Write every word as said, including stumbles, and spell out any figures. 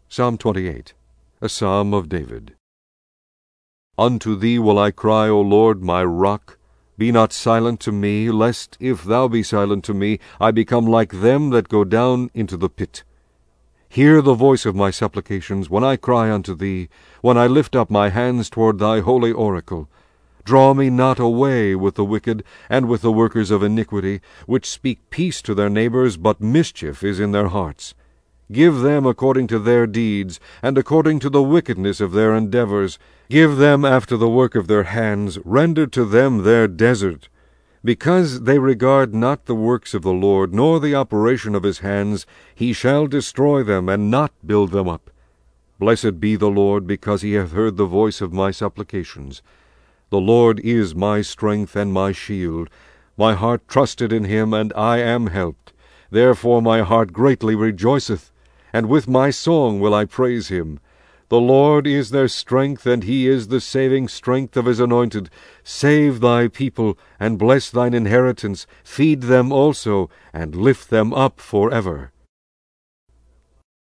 Psalm twenty-eight, a psalm of David. Unto thee will I cry, O Lord, my rock. Be not silent to me, lest, if thou be silent to me, I become like them that go down into the pit. Hear the voice of my supplications when I cry unto thee, when I lift up my hands toward thy holy oracle. Draw me not away with the wicked, and with the workers of iniquity, which speak peace to their neighbors, but mischief is in their hearts. Give them according to their deeds, and according to the wickedness of their endeavors. Give them after the work of their hands, render to them their desert. Because they regard not the works of the Lord, nor the operation of his hands, he shall destroy them, and not build them up. Blessed be the Lord, because he hath heard the voice of my supplications. The Lord is my strength and my shield. My heart trusted in him, and I am helped. Therefore my heart greatly rejoiceth, and with my song will I praise him. The Lord is their strength, and he is the saving strength of his anointed. Save thy people, and bless thine inheritance. Feed them also, and lift them up for ever.